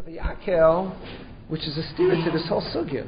Yakel, which is a steer to this whole sugya.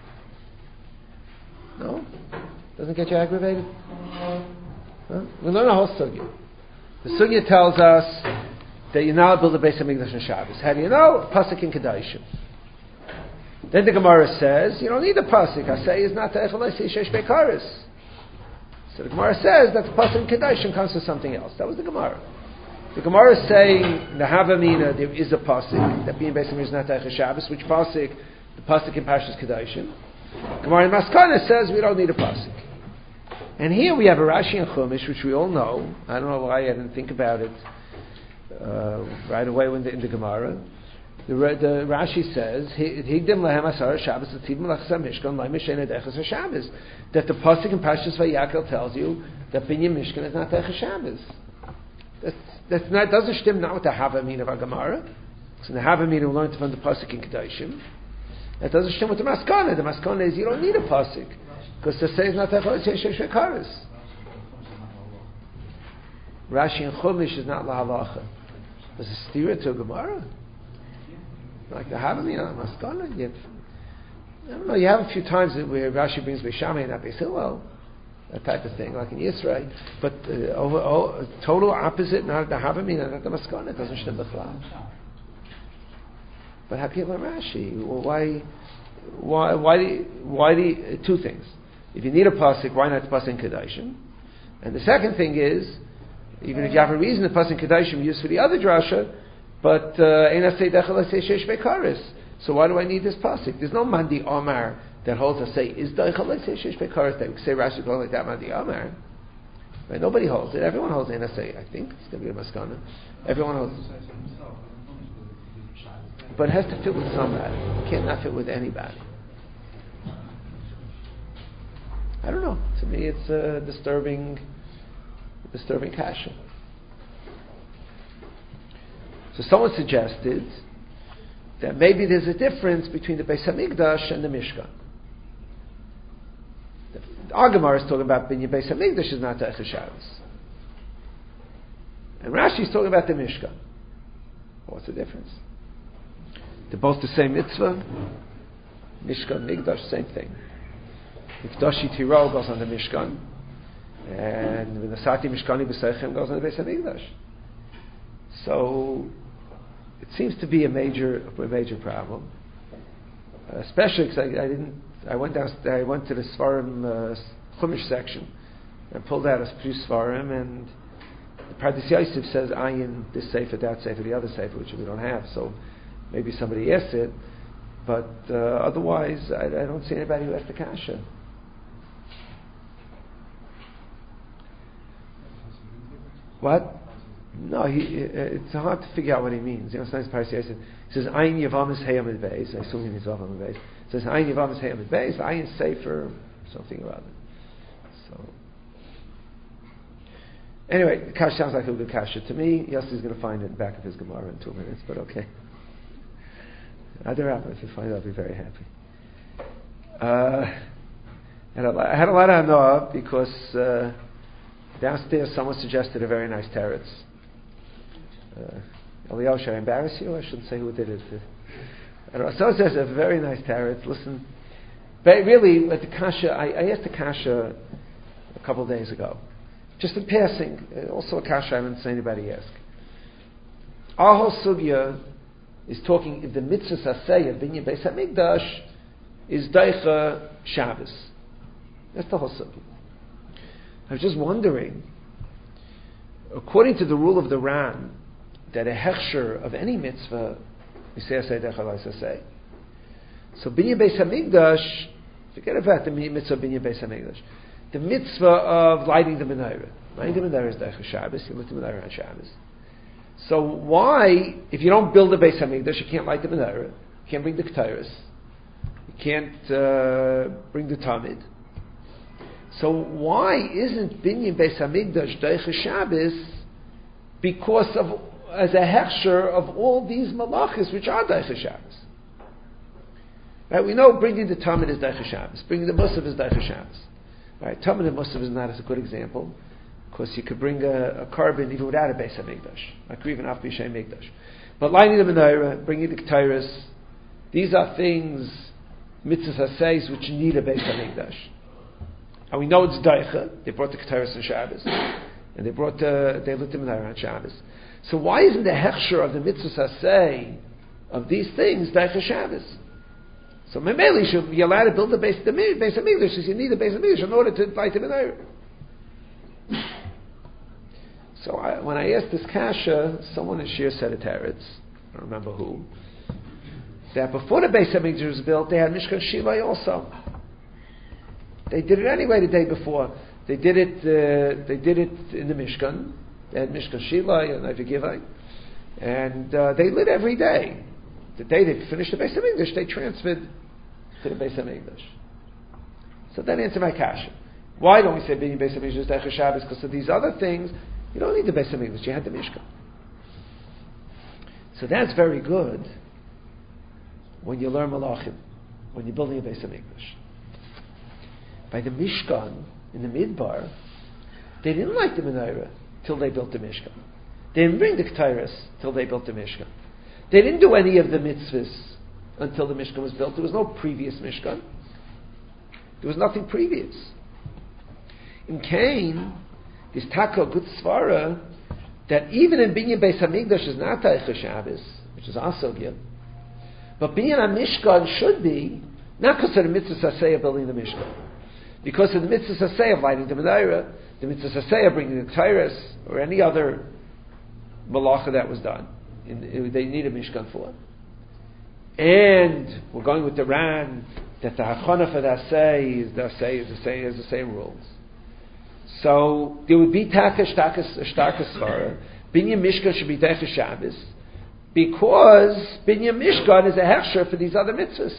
No? Doesn't get you aggravated? Huh? We learn a whole sugya. The sugya tells us that you're not build a Beis Hamikdash on Shabbos. How do you know? Pasuk in Kedoshim. Then the Gemara says, you don't need a pasuk. I say is not the Echolesi Shesh Beikaris. So the Gemara says that the pasuk in Kedoshim comes with something else. That was the Gemara. The Gemara is saying, Nahavamina, there is a pasuk, that being Beis Hamikdash is not the Shabbos, which pasuk? The pasuk in Parshas Kedoshim. Gemara in Maskana says we don't need a pasuk. And here we have a Rashi and Chumash, which we all know. I don't know why I didn't think about it right away in the Gemara. The Rashi says, "Higdim lahem asar Shabbos l'tivim lachsam mishkan la'mishen edechas Shabbos." That the pasuk in Parshas Vayakel tells you that binyan mishkan is not edechas Shabbos. That's not doesn't stem not with the Havamina of our Gemara. So the Havamina we learned from the pasuk in Kedoshim. That doesn't stem with the Maskana. The Maskana is you don't need a pasuk because the say is not edechas Shekaris. Rashi and Chumash is not lahalacha. There's a stira to Gemara. Like the Havamina, Maskana, I don't know, you have a few times where Rashi brings Beishamai and not Beis Hillel, that type of thing, like in Yisrael, but total opposite, not the Havamina, not the Maskana, it doesn't stem b'chlal. But Hakil and Rashi, why two things. If you need a pasuk, why not the pasuk in Kedoshim? And the second thing is, even if you have a reason, the pasuk in Kedoshim used for the other drasha, but so why do I need this pasuk? There's no Mandi Omar that holds us say is Deichel Shesh Beikaris that we say Rashi calling like that Mandi Omar. Right? Nobody holds it. Everyone holds it. I think it's going to be a Maskana. Everyone holds it. But it has to fit with somebody. It can't not fit with anybody. I don't know. To me, it's a disturbing kasha. So someone suggested that maybe there's a difference between the Beis Hamikdash and the Mishkan. The Gemara is talking about Binyan Beis Hamikdash is not Deichas Shabbos, and Rashi is talking about the Mishkan. What's the difference? They're both the same mitzvah. Mishkan, Mikdash, same thing. Mikdashi Tiro goes on the Mishkan, and V'nasati Mishkani B'seichem goes on the Beis Hamikdash. So it seems to be a major problem, especially because I went to the Svarim Chumash section and pulled out a few Svarim, and the Pardes Yosef says ayin this sefer, that sefer, the other sefer, which we don't have. So maybe somebody asked it, but otherwise I don't see anybody who asked the kasha. What? No, it's hard to figure out what he means. You know, sometimes Parsi says, he says, Ayin Yavamis Heyamid Beis. I assume he means Yavamis Beis. It says, Ayin Yavamis Heyamid Beis, Ayin Sefer, something or other. So, anyway, the Kash sounds like a good Kasha to me. Yossi is going to find it in the back of his Gemara in 2 minutes, but okay. Other rabbis, if you find it, I'll be very happy. And I had a lot of hanoah because downstairs someone suggested a very nice teretz. Eliyahu, should I embarrass you? I shouldn't say who did it. I don't know. Someone says a very nice teretz. Listen, but really, at the kasha, I asked the kasha a couple of days ago, just in passing. Also a kasha I didn't see anybody ask. Our whole sugya is talking if the mitzvah saseh of binyan Beis Hamikdash is deicha Shabbos. That's the whole sugya. I was just wondering, according to the rule of the Ran, that a hechsher of any mitzvah is say say. So binyan Beis Hamikdash, forget about the mitzvah of binyan Beis Hamikdash. The mitzvah of lighting the menorah. Lighting the menorah is deicha Shabbos. You light the menorah on Shabbos. So why, if you don't build a Beis Hamikdash, you can't light the menorah, you can't bring the ketores, you can't bring the tamid. So why isn't binyan Beis Hamikdash deicha Shabbos? Because of as a hechsher of all these malachas which are deicha Shabbos. Right? We know bringing the tamid is deicha Shabbos, bringing the musaf is deicha Shabbos. Right? Tamid and musaf is not as a good example. Because you could bring a carbon even without a Beis Hamikdash, like even after Yishay Mikdash. But lighting the menorah, bringing the ketairos, these are things, mitzvahs haseis, which need a Beis Hamikdash. And we know it's daicha. They brought the ketairos on Shabbos, and they lit the menorah on Shabbos. So why isn't the hechsher of the mitzvahs hasei of these things daicha Shabbos? So Memeli should be allowed to build the Beis Hamikdash, because you need a Beis Hamikdash in order to light the menorah. So when I asked this kasha, someone in Shir said a teretz, I don't remember who, that before the Beis Hamikdash was built, they had Mishkan Shilai also. They did it anyway the day before. They did it in the Mishkan. They had Mishkan Shilai and Ivigivai, and they lit every day. The day they finished the Beis Hamikdash, they transferred to the Beis Hamikdash. So that answered my kasha. Why don't we say being Beis Hamikdash Deicha Shabbos? Because of these other things, you don't need the Beis Hamikdash. You had the Mishkan. So that's very good when you learn Malachim, when you're building a Beis Hamikdash. By the Mishkan in the Midbar, they didn't light the menorah till they built the Mishkan. They didn't bring the ketairos till they built the Mishkan. They didn't do any of the mitzvahs until the Mishkan was built. There was no previous Mishkan. There was nothing previous. In Cain, this taka good svara that even in Binyan Beis Hamikdash is not Deicha Shabbos, which is Asogya, but Binyan HaMishkan should be not because of the mitzvah saseh of building the Mishkan, because of the mitzvah saseh of lighting the menorah, the mitzvah saseh of bringing the ketairos, or any other malacha that was done. They need a Mishkan for. And we're going with the Ran that the hachana for the asay is the same rules. So there would be taka svara. Binyan Mishkan should be Deicha Shabbos because Binyan Mishkan is a hechsher for these other mitzvahs.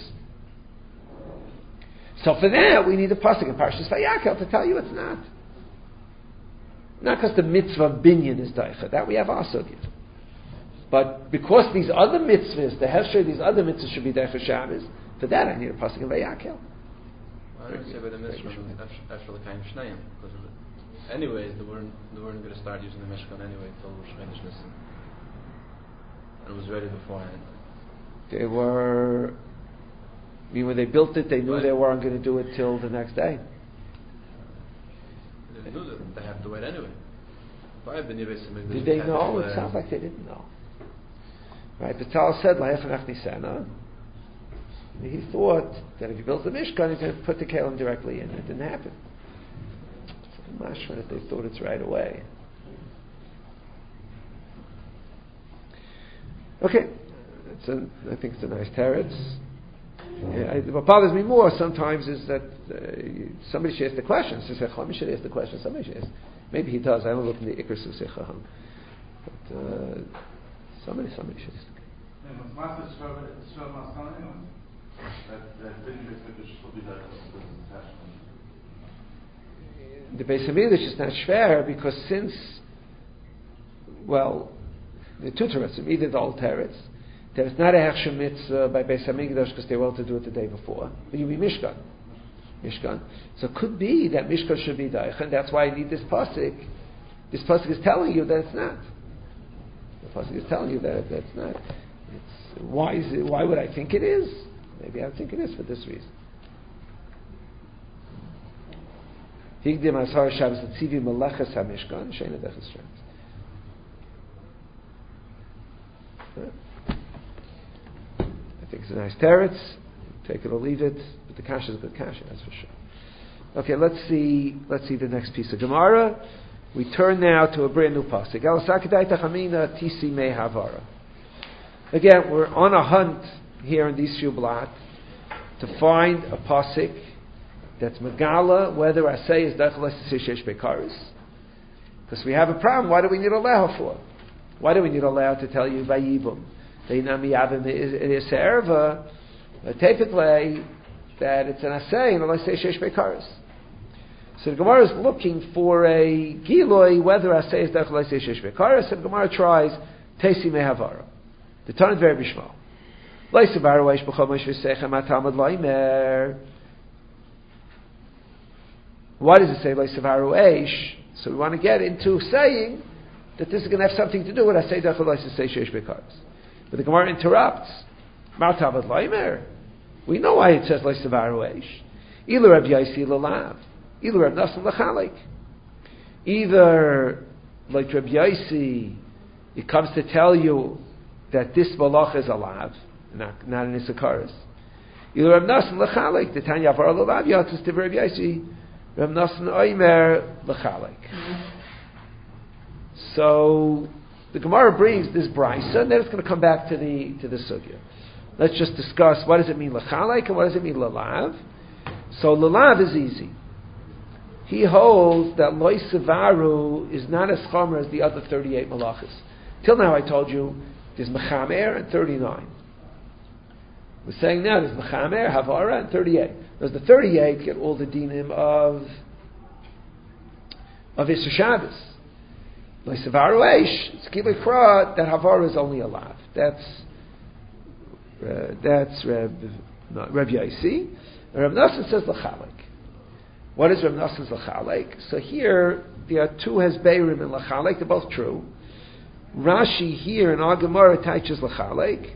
So for that we need a pasuk in Parshas Vayakhel to tell you it's not. Not because the mitzvah of Binyan is Deicha, that we have asogya. But because these other mitzvahs, the hechsher of these other mitzvahs should be Deicha Shabbos, for that I need a pasuk in Vayakhel. I don't say by the mitzvah after the kind of Shnayim, because anyways, they weren't going to start using the Mishkan anyway until Rosh Chodesh Nisan. And it was ready beforehand. They were... I mean, when they built it, they knew they weren't going to do it till the next day. They knew that they have to wait anyway. Did they know? It sounds like they didn't know. Right? The Tal said, La'efnach Nisana. He thought that if he built the Mishkan, he's going to put the Kalim directly in. It didn't happen. I'm not sure that they thought it's right away. Okay. I think it's a nice teretz. What bothers me more sometimes is that somebody should ask the question. So Chacham should ask the question. Somebody should ask. Maybe he does. I don't look in the Ikr Susei Chacham. But somebody should ask. The Beis Hamikdash is not shver because since, the two teretzim, either the old teretz, there's not a hechsher mitzvah by Beis Hamikdash because they were to do it the day before, but you be Mishkan. So it could be that Mishkan should be Deicha, and that's why I need this pasuk. This pasuk is telling you that it's not. The pasuk is telling you that it's not. Why would I think it is? Maybe I think it is for this reason. Higdim Ashar Shabbos Tzivi Melechas HaMishkan Sheina Dechas Shabbos. I think it's a nice teretz. Take it or leave it, but the kasha is a good kasha, that's for sure. Okay, let's see the next piece of Gemara. We turn now to a brand new pasuk. El Sakadaita Chamina Tisi Me Havara. Again, we're on a hunt here in these few blot to find a pasuk that's Megala, whether I say is Dechel Shesh Bekaris. Because we have a problem. Why do we need a leha for? Why do we need a leha to tell you Vayibum? Veinami Yavim is Erva, typically that it's an asay and let's say Shesh Bekaris. So the Gemara is looking for a Giloi, whether asay is Dechel Shesh Bekaris, and the Gemara tries Tesi Mehavara. The Tan is very bishmal. Leisavarweish b'chomish v'sechem atamad loimer. Why does it say Leisavarweish? So we want to get into saying that this is going to have something to do with Asay Dechel Shesh Bekaris. But the Gemara interrupts. Martavad Laimer. We know why it says Leisevaru Eish. Either Reb Yaisi Lalav. Either Reb Nassim Lachalik. Either, like Reb Yaisi, it comes to tell you that this Malach is Alav, not an Issachar. Either Reb Nassim Lachalik, the Tanya Avar Lalav, Yatzis to Reb Yaisi, Reb Nassim Oimer Lachalik. So, the Gemara brings this brisa, and then it's going to come back to the sugya. Let's just discuss what does it mean lachalek and what does it mean lalav. So lalav is easy. He holds that loy sevaru is not as chomer as the other 38 malachas. Till now I told you there's mechamer and 39. We're saying now there's mechamer, havara, and 38. There's the 38 get all the dinim of Isser Shabbos. Loy sevaru eish, it's kibui kra that havara is only a lav. That's Reb Yaisi. Reb Nassim says lachalek. What is Reb Nassim's lachalek? So here there are two hesbeirim in lachalek. They're both true. Rashi here in our Gemara teaches lachalek.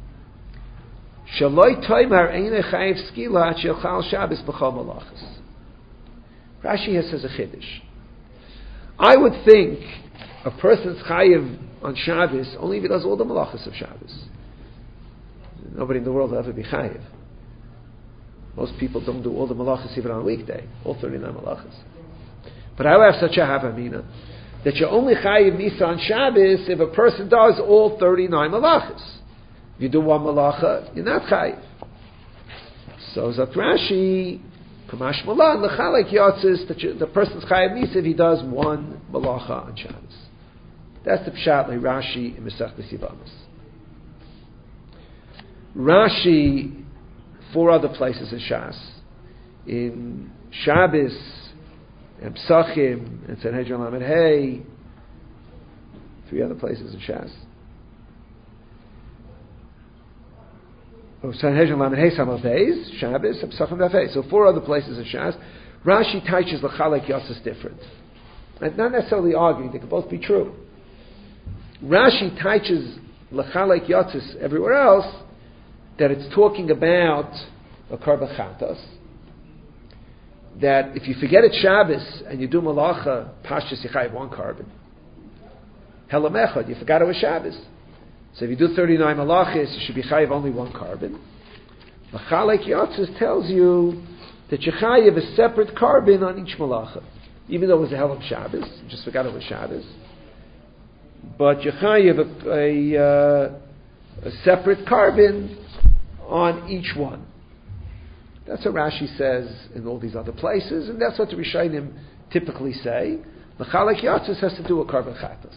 Shaloi toimar eine chayiv skila at shechal Shabbos b'chol malachas. Rashi here says a chiddush. I would think a person's chayiv on Shabbos only if he does all the malachas of Shabbos. Nobody in the world will ever be chayiv. Most people don't do all the malachas even on a weekday, all 39 malachas. But I have such a havamina that you're only chayiv misa on Shabbos if a person does all 39 malachas. If you do one malacha, you're not chayiv. So Zat Rashi, Kamash Malan, Lechalek Yotzis, that the person's chayiv misa if he does one malacha on Shabbos. That's the pshat like Rashi in Masechtas Yevamos. Rashi, 4 other places in Shas, in Shabbos, and Psachim, and Sanhedrin Lamed Hey, 3 other places in Shas. Sanhedrin Lamed Hey, Samach Beis, Shabbos, and Psachim Dafei. So 4 other places in Shas. Rashi teaches L'chalek Yosses different. And not necessarily arguing, they could both be true. Rashi teaches L'chalek Yosses everywhere else, that it's talking about a karban chatos, that if you forget it Shabbos and you do malacha, pashtus you chayiv 1 carbon. Helam echad, you forgot it was Shabbos. So if you do 39 malachis, you should be chayiv only 1 carbon. L'chalek Yotzes tells you that you chayiv a separate carbon on each malacha. Even though it was a Helam Shabbos, you just forgot it was Shabbos. But you chayiv a separate carbon on each one. That's what Rashi says in all these other places, and that's what the Rishonim typically say. The Chalek Yotzes has to do with karban chatos.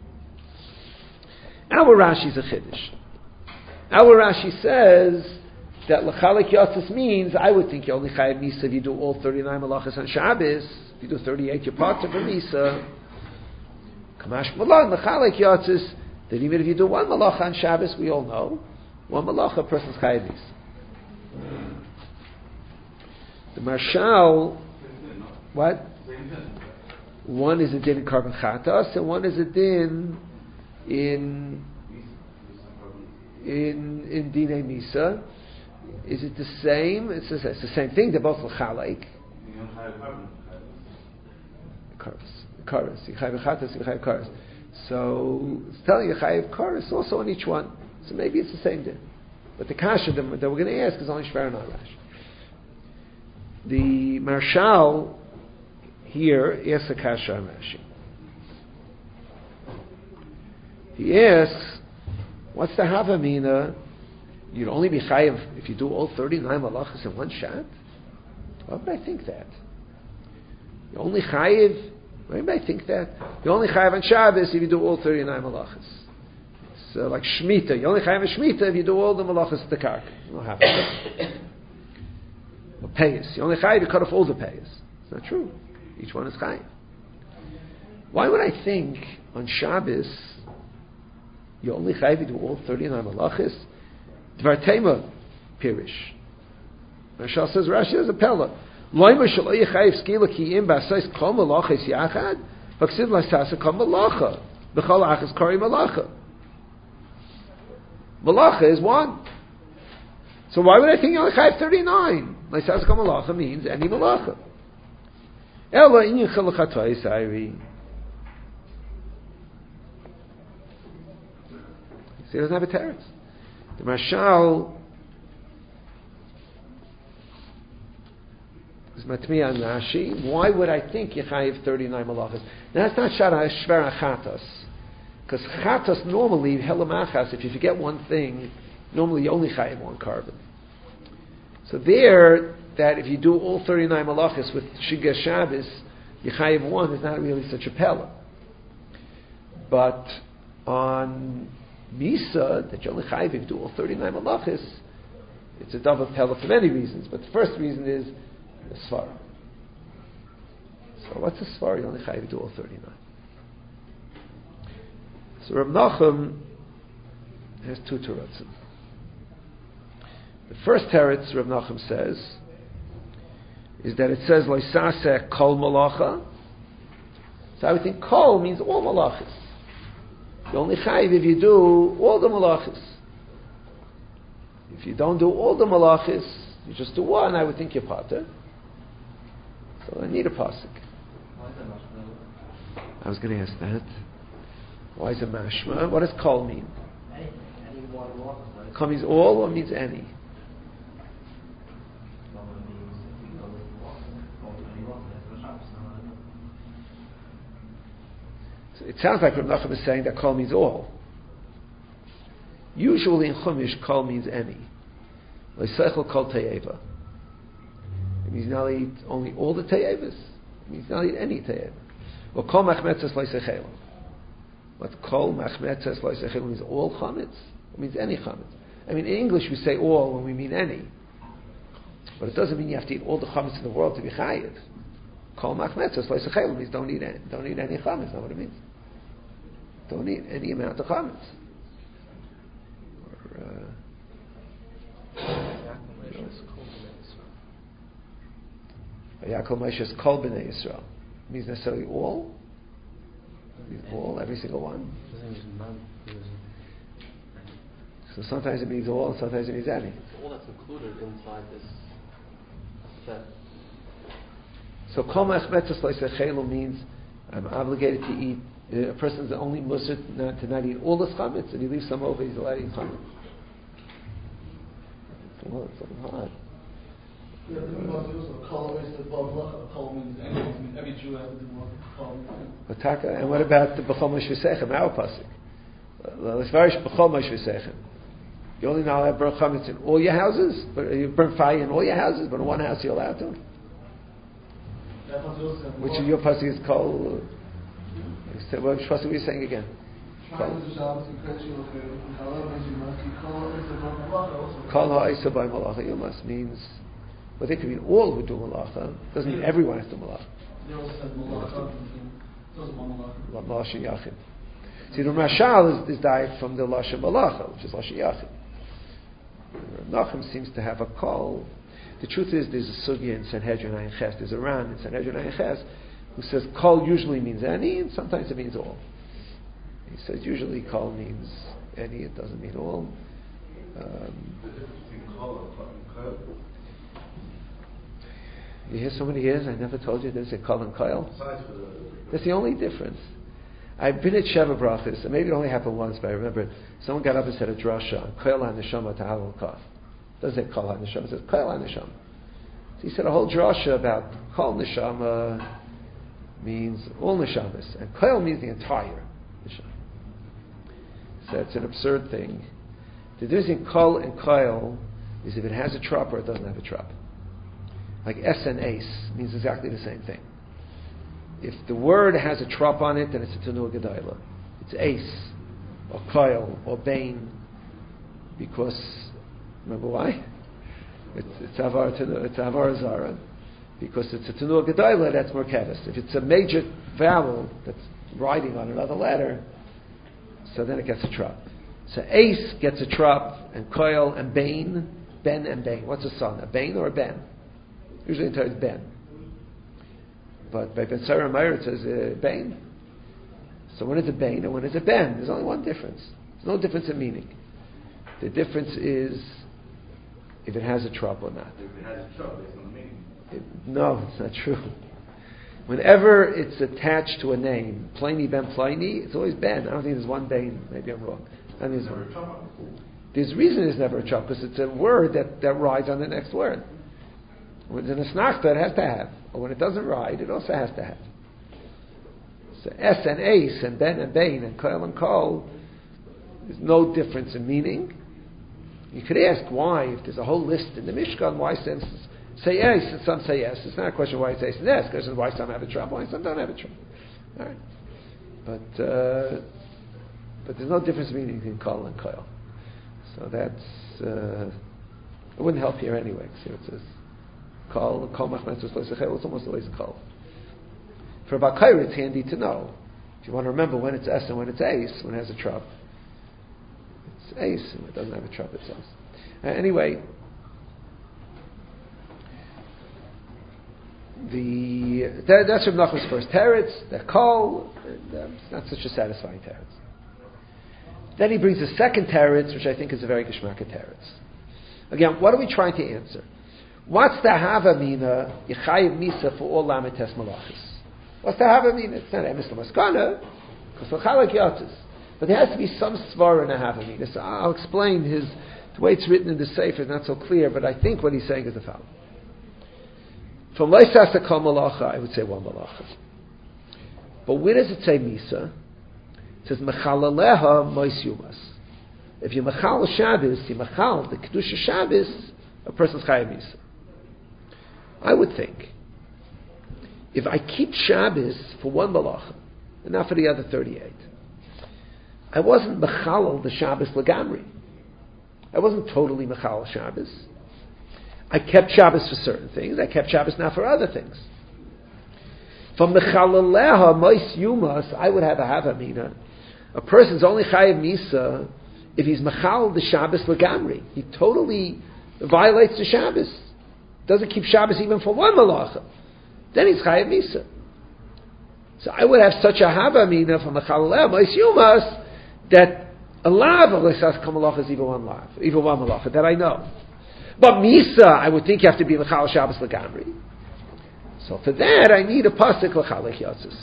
Our Rashi is a chiddush. Our Rashi says that L'chalek Yotzes means, I would think you only chayav misa if you do all 39 malachas on Shabbos. If you do 38, you're part of a misa. Kamash Malan, L'chalek Yotzes, that even if you do 1 malacha on Shabbos, we all know, 1 malacha, a person's chayav misa. The Marshal, what? One is a din in karban chatos, and one is a din in dinei misa. Is it the same? It's the same thing. They're both l'chalek. Karas. You chayav chatos, you chayav karas. So it's telling you chayav karas also on each one. So maybe it's the same din. But the kasha that we're going to ask is only shver and arash. The Marshal here asks a kasha on Rashi. He asks, what's the havamina? You'd only be chayav if you do all 39 malachas in one shot? Why would I think that? You only chayav, why would I think that? You only chayav on Shabbos if you do all 39 malachas. It's like Shemitah. You only chayav on Shemitah if you do all the malachas at the karka. You don't have to. Or payas. You only chayav, you cut off all the payas. It's not true. Each one is chayav. Why would I think on Shabbos you only chayav, you do all 39 malachas? Dvar tema pirish. Marshal says, Rashi has a pella. Loimer shalo yichayiv skila ki im basais kol malachas yachad v'ksiv lasasa kol malacha b'chol achas kari malacha. Malacha is 1. So why would I think you only chayiv 39? Laisaska malacha means any malacha. Ela inyan chalachatois ayri. See, it doesn't have a teretz. The Mashal is matmiya and Rashi. Why would I think Yechayiv 39 malachas? Now that's not shara shvera chatas, because chatas normally helamachas. If you forget one thing, normally you only chayiv 1 carbon. So there, that if you do all 39 malachas with Shiga Shabbos, Yechayiv 1 is not really such a pella. But on Misa, that you only chayiv if you do all 39 malachas, it's a double pella for many reasons. But the first reason is the svara. So what's the svara? You only chayiv if you do all 39. So Reb Nachum has 2 teretzim. The first teretz Reb Nachum says is that it says loisaseh kol malacha. So I would think kol means all malachas. You only chayiv if you do all the malachas. If you don't do all the malachas, you just do 1, I would think you're pater. So I need a pasuk. I was going to ask that. Why is it mashma? What does kol mean? Kol means all or means any? So it sounds like Reb Nachum is saying that kol means all. Usually in Chumash, kol means any. L'seichel kol teyeva. It means not only all the teyevas. It means not any teyeva. Well, kol machmetzes loisechel. But kol machmetzes loisechel means all chametz. It means any chametz. I mean, in English we say all when we mean any. But it doesn't mean you have to eat all the chametz in the world to be chayiv. Kol machmetzes loisechel means don't eat any chametz. That's not what it means. Don't eat any amount of chametz. Yaakov Moshe's kol b'nei Yisrael means necessarily all. Means all, every single one. So sometimes it means all, and sometimes it means any. All that's included inside this set. So kol machmetzes loisechelu means I'm obligated to eat. A person's only musar to not eat all the chametz, and he leaves some over, he's allowed to eat chametz. Well, it's something hard. Yeah, the kol is the kol means every Jew has to do kol. And what about the b'chol mosh v'sechem, our pasuk? Let's varish b'chol mosh v'sechem. You only now have burn chametz in all your houses, but you burn fire in all your houses, but in one house you're allowed to. Which of your pasuk is kol? What pasuk were you saying again? Kol ha'isa by malacha yumas means, well, they could mean all who do malacha. Doesn't mean everyone has to malacha. Lashon yachid. See, the Mashal is derived from the Lashon malacha, which is Lashon yachid. Nachum seems to have a kol. The truth is, there's a sugya in Sanhedrin Ayin Ches. There's a Ran in Sanhedrin Ayin Ches who says kol usually means any, and sometimes it means all. He says usually kol means any, it doesn't mean all. You hear so many years, I never told you there's a kol and koil. That's the only difference. I've been at Sheva Brachas, and maybe it only happened once, but I remember someone got up and said a drasha on koil ha-neshama ta'al kaf. Doesn't say kol ha-neshama, it says koil ha-neshama. So he said a whole drasha about kol neshama means all neshamas, and koil means the entire neshama. So it's an absurd thing. The difference in kol and koil is if it has a trop or it doesn't have a trop. Like es and ace means exactly the same thing. If the word has a trop on it, then it's a tenua gedayla. It's ace, or koil, or bain, because remember why? It's avar zara, because it's a tenua gedayla that's more kevis. If it's a major vowel that's riding on another letter, so then it gets a trop. So ace gets a trop, and koil and bain, ben and bain. What's a son? A bain or a ben? Usually it's ben. But by Ben Sarah Meir it says bain. So when is a bain and when is a ben? There's only one difference. There's no difference in meaning. The difference is if it has a trouble or not. If it has a trouble, it's not meaning. No, it's not true. Whenever it's attached to a name, Pliny ben Pliny, it's always Ben. I don't think there's one Ben. Maybe I'm wrong. I think there's one. There's a reason it's never a chop, because it's a word that rides on the next word. When it's in a snachta, it has to have. Or when it doesn't ride, it also has to have. So S and Ace and Ben and Bain and Koil and Kol, there's no difference in meaning. You could ask why, if there's a whole list in the Mishkan, why some say yes and some say yes. It's not a question why it's yes and yes. It's a question why some have a trouble, why some don't have a trouble. All right. But there's no difference in meaning between Kol and Koil. So that's it wouldn't help here anyway. See what it says. Kol machmetz was loisachel. It's almost always a Kol. For Bakayr, it's handy to know. If you want to remember when it's S and when it's Ace, when it has a trub, it's Ace, and when it doesn't have a trub, it's S. Anyway, that's Rav Nachman's first teretz. The Kol, it's not such a satisfying teretz. Then he brings a second teretz, which I think is a very geschmacka teretz. Again, what are we trying to answer? What's the Havamina Yechayiv Misa for all Lamites Malachis? What's the Havamina? It's not Emes Lamaskana, because L'chalak Yatzis. But there has to be some svar in a Havamina. So I'll explain the way it's written in the Sefer is not so clear, but I think what he's saying is the following. From Leisasa Kol Malacha, I would say one Malacha. But where does it say Misa? It says Mechalaleha Mois Yumas. If you Mechal Shabbos, you Mechal the Kedusha Shabbos, a person's Chayav Misa. I would think, if I keep Shabbos for one Malacha, and not for the other 38, I wasn't Mechal the Shabbos Lagamri. I wasn't totally Mechal Shabbos. I kept Shabbos for certain things. I kept Shabbos not for other things. From Mechalaleha Mois Yumas, I would have a Havamina. A person's only Chayav Misa if he's Mechal the Shabbos Lagamri. He totally violates the Shabbos. Doesn't keep Shabbos even for one Malacha. Then he's Chayav Misa. So I would have such a Havamina from Mechalaleha Mois Yumas that a lav of Leisas Kol Malacha is even one lav, even one Malacha, that I know. But Misa, I would think you have to be Mechal Shabbos Lagamri. So for that, I need a pasuk L'chalek Yatzis.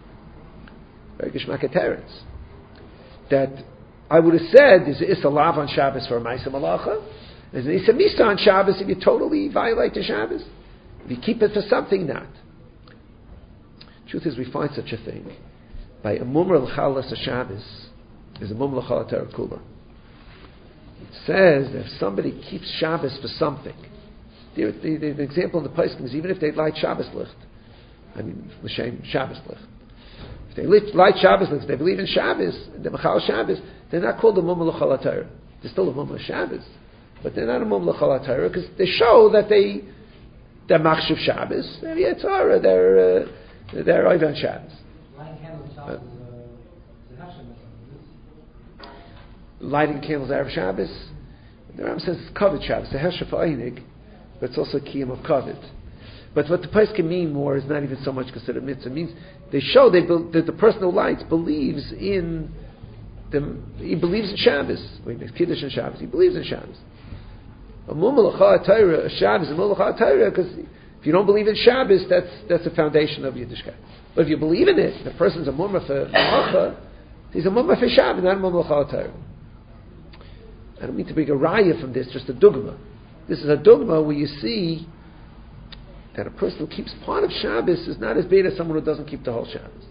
Very Geshmaka Teretz. That I would have said, there's an Issa Lav on Shabbos for a Maisa Malacha. There's an Issa Misa on Shabbos if you totally violate the Shabbos. If you keep it for something, not. Truth is, we find such a thing. By a Mumra L'chalas Shabbos, is a Mumra L'chalat Kula. It says that if somebody keeps Shabbos for something, the example in the place is even if they light Shabbos licht, I mean, l'shem Shabbos licht. If they light Shabbos licht, if they believe in Shabbos, the Mechal Shabbos, they're not called a Mum L'chol HaTorah. They're still a Mum Shabbos, but they're not a Mum L'chol HaTorah because they show that they're Machshav Shabbos, they're Yetzirah, they're Oivan Shabbos. Lighting candles Erev Shabbos. The Ram says it's Kavod Shabbos, the Hesher for Einig, but it's also Kiyam of Kavod. But what the place can mean more is not even so much considered mitzvah. It means they show that the person who lights believes in he believes in Shabbos. When he makes Kiddush in Shabbos, he believes in Shabbos. A Mumma L'chol HaTorah, a Shabbos, a Mumma L'chol HaTorah, because if you don't believe in Shabbos, that's the foundation of Yiddishkeit. But if you believe in it, the person's a Mumma for Malacha, he's a Mumma for Shabbos, not a Mumma L'chol HaTorah. I don't mean to bring a raya from this, just a dogma. This is a dogma where you see that a person who keeps part of Shabbos is not as bad as someone who doesn't keep the whole Shabbos.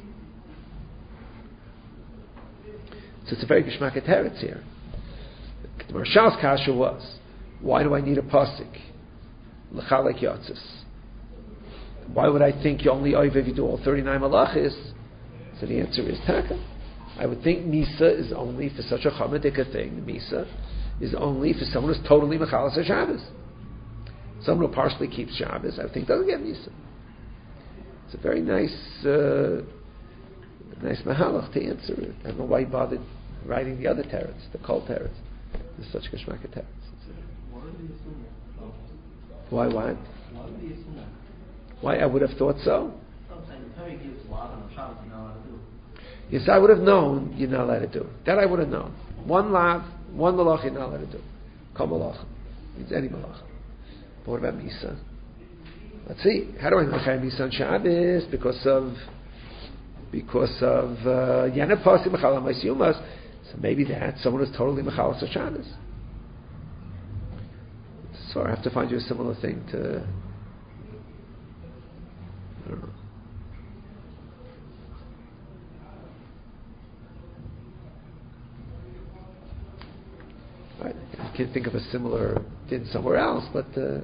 So it's a very geshmaka teretz here. The Marshal's kasha was, why do I need a pasuk? L'chalek yatzis. Why would I think you only oiv if you do all 39 malachis? So the answer is taka. I would think Misa is only for such a chamadika thing. Misa is only for someone who's totally mechalas or Shabbos. Someone who partially keeps Shabbos, I think, doesn't get Misa. It's a very nice mahalach to answer it. I don't know why he bothered writing the other teretz, the Kol teretz. There's such geshmaka teretz. Why what? Why I would have thought so? Yes, I would have known you're not allowed to do it. That I would have known. One lav, One malach you're not allowed to do. Kol malach means any malach. But what about Misa? Let's see. How do I know Misa on Shabbos? Because of Yana Pasi Mechala Ma'is Yumas. So maybe that's someone who's totally Mechalas on Shabbos. So I have to find you a similar thing to. I don't know. I can't think of a similar din somewhere else, but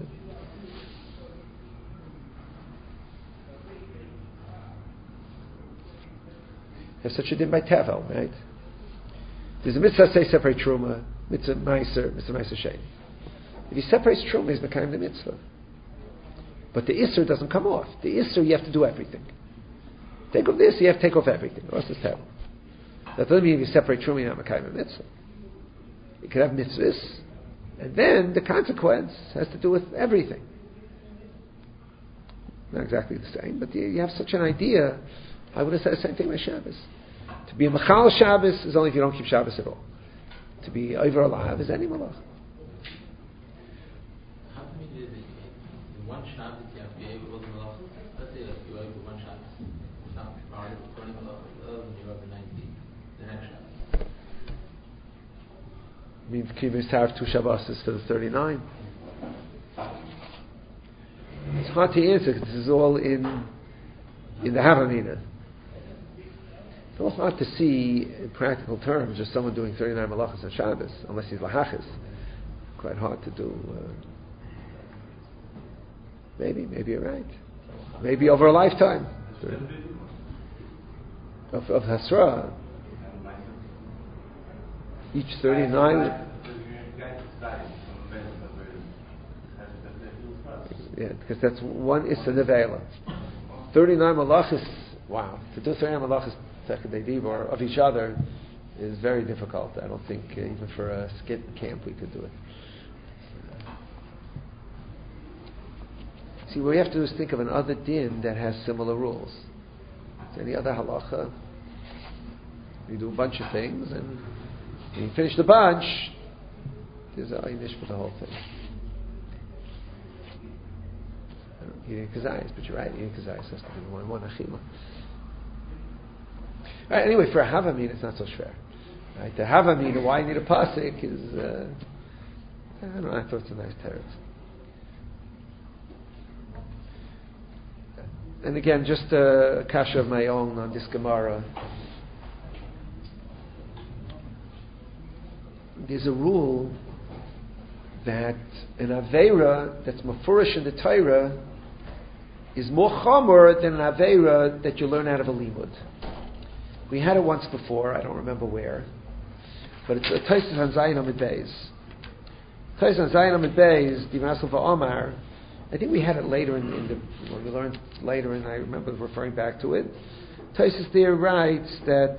there's such a din by Tevel, right? There's a mitzvah say separate truma, mitzvah meiser shein. If he separates truma, he's mekayim the mitzvah. But the isser doesn't come off. The isser, you have to do everything. Take off this, you have to take off everything. What's this Tevel? That doesn't mean if you separate truma, you're not mekayim the mitzvah. You could have mitzvahs, and then the consequence has to do with everything. Not exactly the same, but you have such an idea. I would have said the same thing with Shabbos. To be a Mechal Shabbos is only if you don't keep Shabbos at all. To be over alive is any malach. How come you do in one Shabbos you have to be able to malach? Let's say that you over one Shabbos, it's not part of the 20 malach, and you're over 90 the next Shabbos. I mean, Kibbutz Tarav 2 Shabbos for the 39. It's hard to answer because this is all in the Havamina. It's all hard to see in practical terms just someone doing 39 malachas on Shabbos, unless he's lahachis. Quite hard to do. Maybe you're right. Maybe over a lifetime of Hasra. Each 39. Yeah, because that's one Issa Nevela. 39 malachis, wow. To do 39 malachis or of each other is very difficult. I don't think even for a skit camp we could do it. See, what we have to do is think of another din that has similar rules. It's any other halacha. You do a bunch of things, and when you finish the bunch, there's a einish for the whole thing. Eating kazayas, but you're right, eating kazayas has to be one achila. Right, anyway, for a Havamin, it's not so schwer. Right, the Havamin, why you need a pasuk is, I don't know, I thought it's a nice teretz. And again, just a kasha of my own on this Gemara. There's a rule that an Aveira that's mafurish in the Torah is more chomer than an Aveira that you learn out of a limud. We had it once before, I don't remember where, but it's a Taisus on Zayin Amid Beis. Taisus on Zayin Amid Beis, Divanasal Va'omar. I think we had it later in the when we learned later, and I remember referring back to it. Taisus there writes that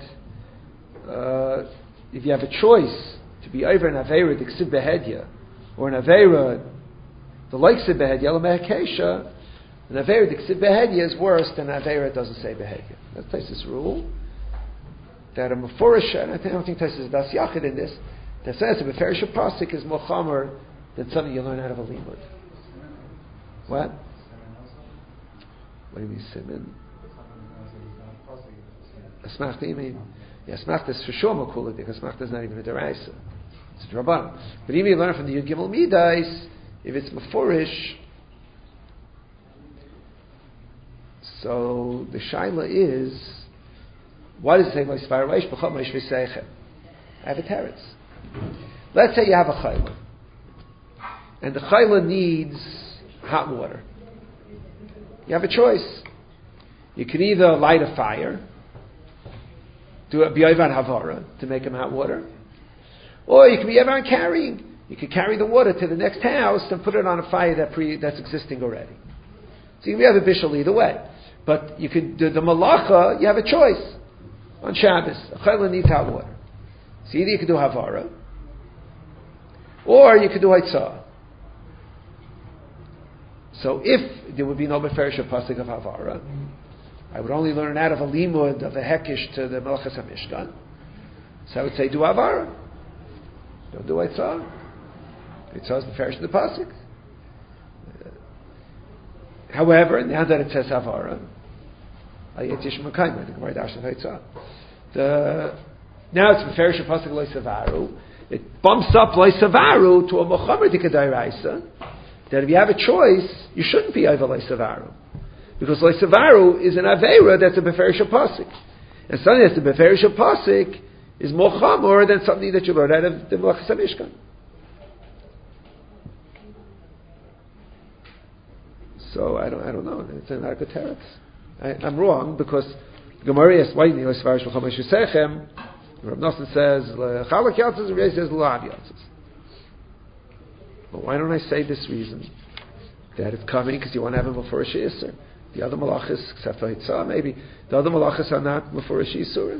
if you have a choice to be over an Aveira Diksib Behedya, or an Aveira the like Sib Behedya, Lamehekesha, an Aveira Diksib Behedya is worse than an Aveira that doesn't say Behedya. That's Taisus' rule. That a Mefurish, and I don't think Taisus is Das Yachid in this, that says a Mefurish Pasik is more chomer than something you learn out of a limud. What? What do you mean, Simon? Asmachta, you mean? Yeah, Asmachta is for sure Makula, because Asmachta is not even a Deraisa. It's a Draban. But even you learn from the Yud Gimel Midais, if it's Mefurish, so the Shaila is, what does it say? I have a teretz. Let's say you have a chayla, and the chayla needs hot water. You have a choice. You can either light a fire, do a biyovan havara to make him hot water, or you can be ever carrying. You can carry the water to the next house and put it on a fire that's existing already. So you can be have a bishul either way. But you could do the malacha. You have a choice. On Shabbos, a chayla needs hot water. So either you could do havara, or you could do haitzah. So if there would be no beferish pasuk of havara, I would only learn out of a limud of a hekish to the melachas hamishkan. So I would say do havara. Don't do Eitzah. Eitzah is Meferish in the pasuk. However, now that it says Havara, now it's Meferish pasuk Lo Savaru. It bumps up Lo Savaru to a Mochamer Dikadairaisa. That if you have a choice, you shouldn't be over Lo Savaru, because Lo Savaru is an Aveira that's a Meferish pasuk, and something that's a Meferish pasuk is more chamor than something that you learn out of the Melachas HaMishkan. So I don't know. It's not a good teretz. I'm wrong, because Gemara asks, why do you need Lo Savaru Shulchan Meshusechem? Rav Nosson says Chalak Yatzis, Rav says Lav Yatzis. But why don't I say this reason? That it's coming because you want to have a Mefurish Yisur. The other Malachas, except for Hitzah, maybe, the other Malachas are not Mefurish Yisurim.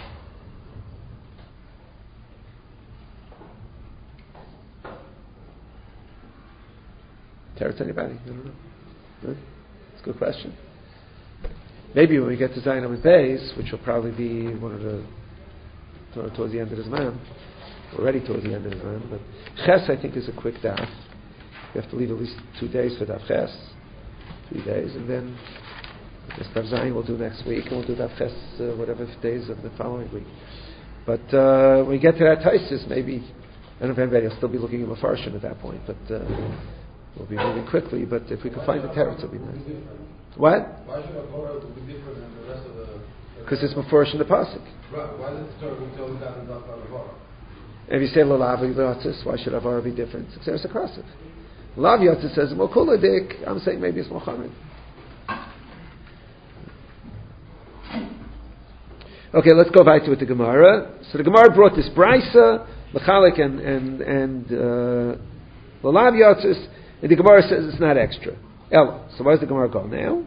Teretz anybody? I don't know. Good? It's a good question. Maybe when we get to Zayin Amud Beis, which will probably be towards the end of the Zman, already towards the end of the Zman, but Ches I think is a quick daf. You have to leave at least 2 days for daf Ches, 3 days, and then this daf Zayin we'll do next week, and we'll do daf Ches whatever days of the following week. But when we get to that Taisus, maybe, I don't know if anybody will still be looking at Mefarshim at that point, but we'll be moving quickly, but if we could find the teretz, it would be nice. What? Why should Avora be different than the rest of the... Because it's Mefurish in the pasuk. Right, why did the Torah tell you that and not Avora? If you say Lalav Yotzis, why should Avora be different? It's a krasiv. Lalav Yotzis says, Mokula Dik, I'm saying maybe it's Mohammed. Okay, let's go back to it, the Gemara. So the Gemara brought this Brisa, Mechalik and Lalav Yotzis, and the Gemara says it's not extra. Ella. So where does the Gemara go now?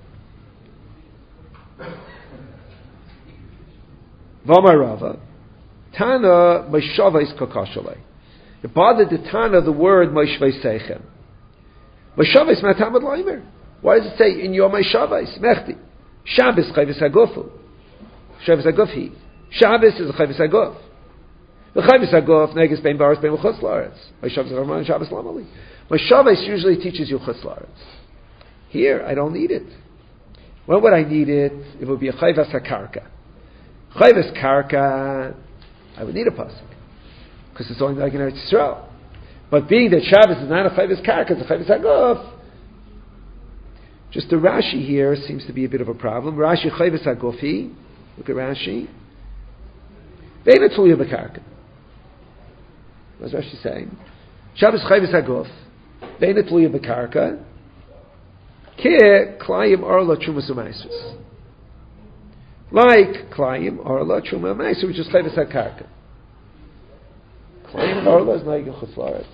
V'amar Rava, Tana Moshavos Kokoshalei. It bothered the Tana the word Moshavos Seichem. Moshavos Matamad Leimer. Why does it say in your Moshavos? Mechti. Shabbos Chayvis Hagofu. Shabbos Hagofhi. Shabbos is a Chayvis Hagof. The Chayvis Hagof neges bein baris bein l'chutz la'aretz. Moshavos Ramon Shabbos Lamali. Moshavos usually teaches you chutz la'aretz. Here, I don't need it. When would I need it? It would be a Chayvas HaKarka. Chayvas Karka, I would need a pasuk, because it's only like in Eretz Yisrael. But being that Shabbos is not a Chayvas Karka, it's a Chayvas Hagof, just the Rashi here seems to be a bit of a problem. Rashi Chayvas Hagofi, look at Rashi. Beina Tluya B'Karka. What's Rashi saying? Shabbos Chayvas Hagof, Beina Tluya B'Karka, Ke Klayim Arla Trumas U'Maisros. Like Klayim Arla Truma U'Maisros, which is Chayvas HaKarka. Klayim Arla is Naig in Chutz La'aretz.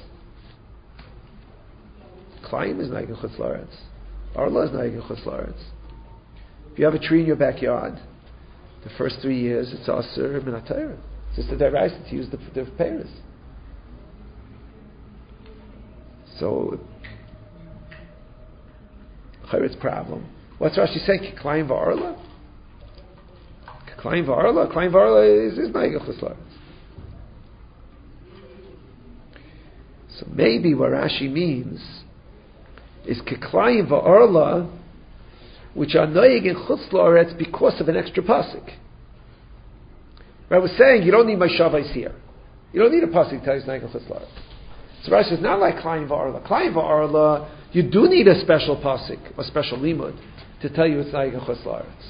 Klayim is Naig in Chutz La'aretz. Arla is Naig in Chutz La'aretz. If you have a tree in your backyard, the first 3 years it's Aser Min HaTorah. It's just a deraisa to use the peiros. So Chayret's problem. What's Rashi saying? Klayim V'Arla? Klayim V'Arla? Klayim V'Arla is Naig in Chutz La'aretz. So maybe what Rashi means is Keklayim V'Arla, which are Noyeg in Chutz La'aretz because of an extra pasuk. I was saying you don't need my Shavais here. You don't need a pasuk to tell you it's Noyeg in Chutz La'aretz. So Rashi says not like Klayim V'Arla. Klayim V'Arla, you do need a special pasuk, a special limud, to tell you it's Noyeg in Chutz La'aretz.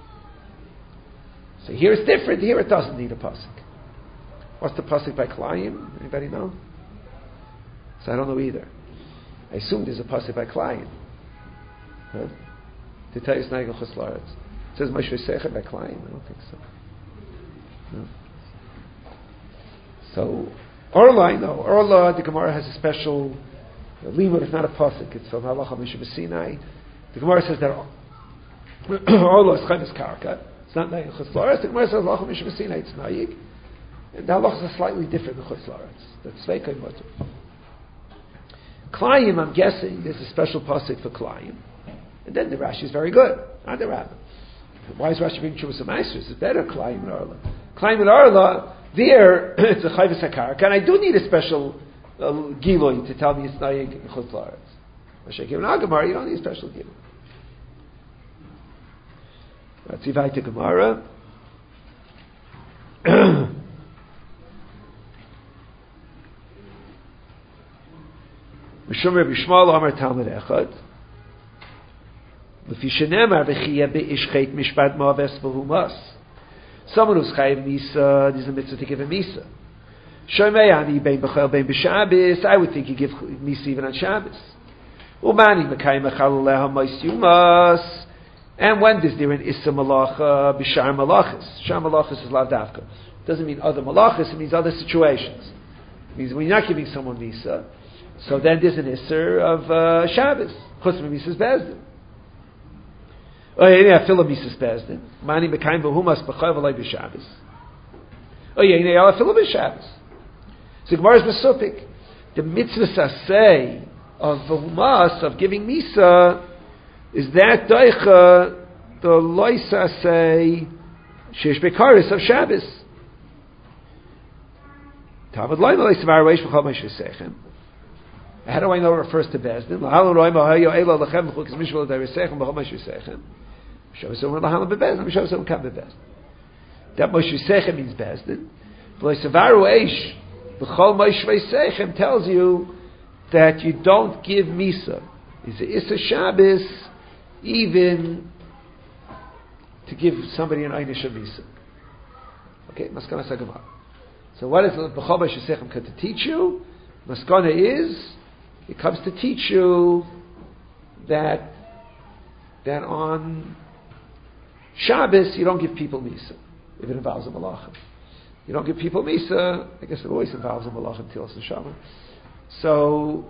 So here it's different. Here it doesn't need a pasuk. What's the pasuk by Klayim? Anybody know? So I don't know either. I assume there's a pasuk by Klayim. Huh? To tell you it's Noyeg in Chutz La'aretz. It says Moshe Seichem by Klayim. I don't think so. No. So Orla, I know. Orla, the Gemara has a special limud. It's not a pasuk. It's from Halacha Mishra Sinai. The Gemara says that Orla is Chayvas Karka. It's not Noyeg in Chutz La'aretz. The Gemara says Halacha Mishra Sinai. It's Noyeg. And the halachas are slightly different than Chutz La'aretz. That's Sveikay Motor. Klayim, I'm guessing, there's a special pasuk for Klayim. And then the Rashi is very good. Not the Rabbah. Why is Rashi being Trumas U'Maisros? It's better Klayim and Arla. Klayim and Arla, There, it's a chayvus hakarka, and I do need a special gilui to tell me it's nayig in chutz la'aretz. Mashiach in Gemara, you don't need a special gilui. Let's see Vaita Gemara. Mishum Rabbi Shmuel Amar Talmud Echad. L'fi shenemar v'chiyeh be'ishchet mishpat ma'aves v'humas. Someone who's chayiv misa, there's a mitzvah to give a misa. Shomei ani bein b'chol bein b'Shabbos. I would think you give misa even on Shabbos. Umani mekayim echal leha mois yumas. And when is there an issa malacha b'shar malachas? Shar malachas is lav davka. Doesn't mean other malachas. It means other situations. It means when you're not giving someone misa, so then there's an isser of Shabbos. Chutz misas bezdin. Oh yeah, fill a misas bezdin. Mani mekayim v'humas b'chol v'lay b'Shabbos. Oh yeah, fill a b'Shabbos. So Gemara is besupik. The mitzvah saseh of v'humas, of giving misa, is that doicha the loisa say sheish bekaris of Shabbos? Tavad loy loisa vareish b'chol ma'aseh sechem. How do I know it refers to Bezdin? Lahalu roim ha'hayo eila lechem b'chol k'zmishvol d'arisechem b'chol ma'aseh sechem. Shabbos omer lahalu bebezdin. Shabbos omer kam bebezdin. That ma'aseh sechem means Bezdin. Loisa vareish b'chol ma'aseh sechem tells you that you don't give misa. It's a issa Shabbos even to give somebody an einish of misa. Okay, maskana sagamar. So what is b'chol ma'aseh sechem to teach you? Maskana is it comes to teach you that on Shabbos you don't give people misa if it involves a malacha. You don't give people misa. I guess it always involves a malacha until it's a Shabbat. So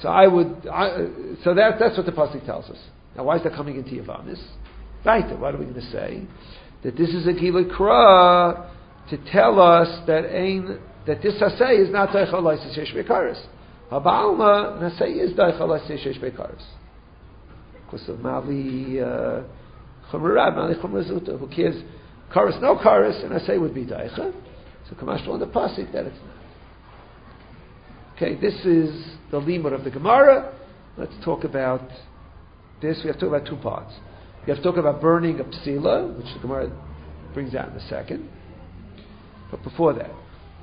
that's what the pasuk tells us. Now, why is that coming into Yavamis? Right. What are we going to say? That this is a Gilui Kra to tell us that this hasei is not daichal loises shesh bekaris. Haba'alma hasei is daichal loises shesh bekaris. Because of Mali Chumrad, Mali Chumrazuta. Who cares? Karis, no karis, and hasei would be daicha. So Kamashal on the pasuk that it's not. Okay, this is the limud of the Gemara. Let's talk about this. We have to talk about two parts. We have to talk about burning a psila, which the Gemara brings out in a second. But before that,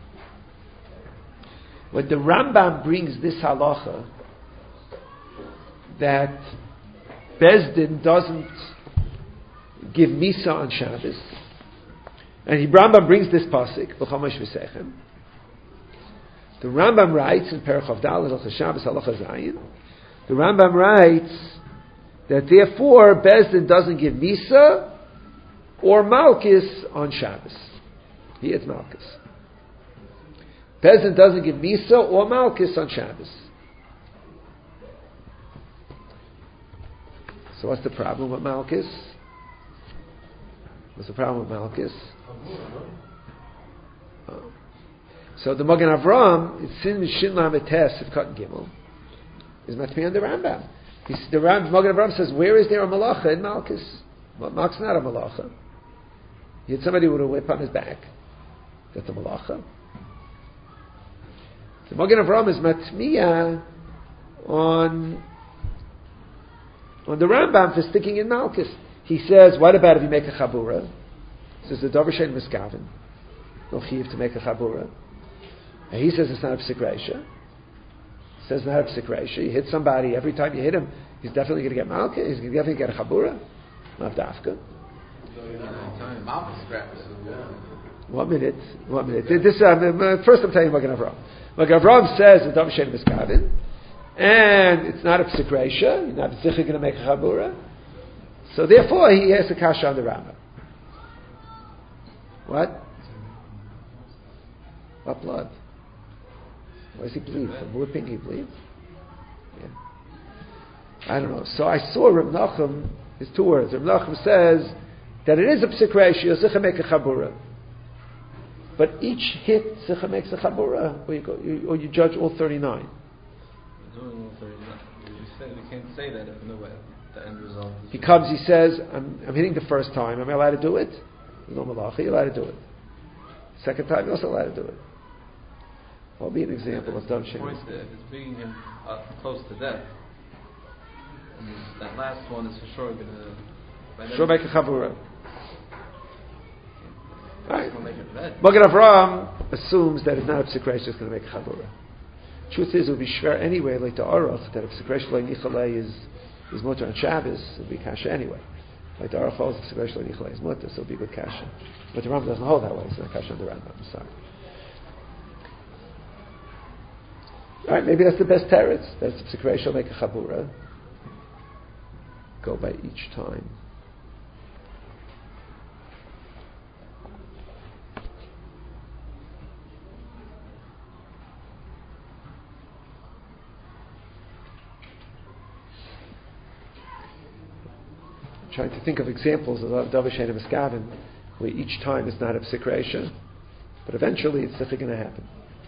when the Rambam brings this halacha that Bezdin doesn't give misa on Shabbos, and Rambam brings this pasuk, B'chomash v'sechem, the Rambam writes in Perek Chav Daled Hilchos Shabbos halacha zayin, the Rambam writes that therefore Bezdin doesn't give misa or malchus on Shabbos. Here it's malchus. Bezdin doesn't give misa or malchus on Shabbos. So what's the problem with malchus? What's the problem with malchus? So the Magen Avram, it's in Shin Lamed Tes of Cotton Gimel, is matmi on the Rambam. The Magen Avram says, where is there a malacha in malchus? Well, malchus is not a malacha. He had somebody with a whip on his back. That's a malacha. The Magen Avram is matmiya on the Rambam for sticking in malchus. He says, what about if you make a chabura? He says the davar shein miskaven, no chiv to make a chabura. And he says it's not a psik reisha. He says it's not a psik reisha. You hit somebody, every time you hit him, he's definitely going to get malchus. He's definitely going to get a chabura. Not dafka. One minute. This first I'm telling you Magen Avram. Magen Avram says the davar shein miskaven, and it's not a psik reisha. You're not going to make a chabura. So therefore, he has a kasha on the Rambam. What? What blood? Why does he bleed? From whipping he bleeds? Yeah. I don't know. So I saw Reb Nachum, his two words. Reb Nachum says that it is a psik reisha, you'll zicha make a chabura. But each hit zicha makes a chabura, or you judge all 39. Doing all 39. You can't say that if no way. The end result is Because he says, I'm hitting the first time. Am I allowed to do it? There's no malacha. You're allowed to do it. Second time, you're also allowed to do it. What will be an example of Dam Sheni? If it's bringing him close to death, and that last one is for sure going to... Sure make a chabura. Right. Make it red. Magen Avraham assumes that it's not a psik reisha, it's going to make a chabura. Truth is, it will be shver anyway, like the Aruch, that a psik reisha lo nichalei is mutter on Shabbos, it will be kasha anyway. Like the Aruch holds the psik reisha lo nichalei is mutter, so it will be good kasha. But the Rambam doesn't hold that way, it's not kasha on the Rambam, I'm sorry. Alright, maybe that's the best teretz. That's the psik reisha make a chabura. Go by each time. Trying to think of examples of Davar Shein Miskavim where each time it's not a psik reisha, but eventually it's definitely going to happen.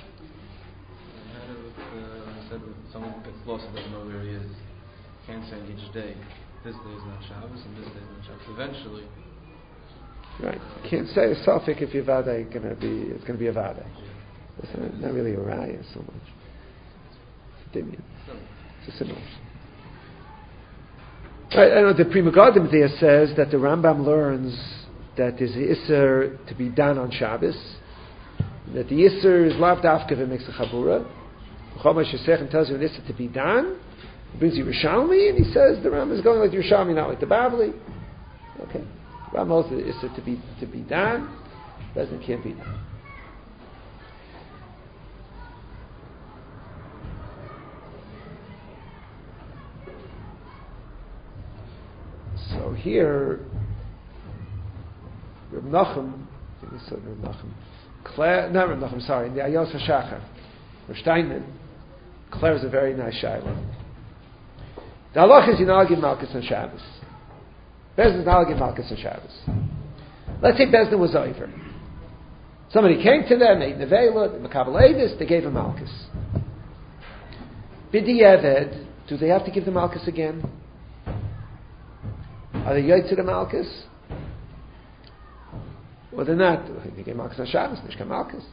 Someone gets lost and doesn't know where he is. Can't say each day, this day is not Shabbos and this day is not Shabbos. Eventually, right? You can't say a suffix if your vada it's going to be a vada. It's not really a raya so much. It's a dimion. It's a simile. Right, I know the Pri Megadim there says that the Rambam learns that there's the Isser to be done on Shabbos, that the Isser is lav dafka if it makes a chabura. Chomash Yisech tells you an Isser to be done. He brings you Rishalmi, and he says the Rambam is going like the Rishalmi, not like the Bavli. Okay, the Rambam holds the Isser to be done. Doesn't can't be done. So here, Reb Nachum, I think it's Reb Nachum, not Reb Nachum, sorry, in the Ayos HaShachar, Reb Steinman, Claire is a very nice shayla. The halach is you're not allowed Malkus on Shabbos. Bezdin is not allowed Malkus on Shabbos. Let's say Bezdin was over. Somebody came to them, made Nevela, Makabal Evis, they gave him Malkus. B'di Eved, do they have to give the Malkus again? Are they yoyt to the Malkus? Or they're not? They get Malkus on Shabbos, Nishka Malkus.